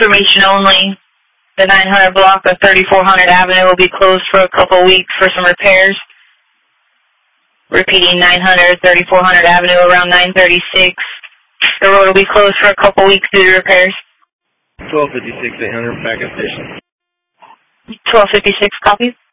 information only. The 900 block of 3400 Avenue will be closed for a couple weeks for some repairs. Repeating, 900, 3400 Avenue around 936. The road will be closed for a couple weeks due to repairs. 1256, 800, back at station. 1256, copy.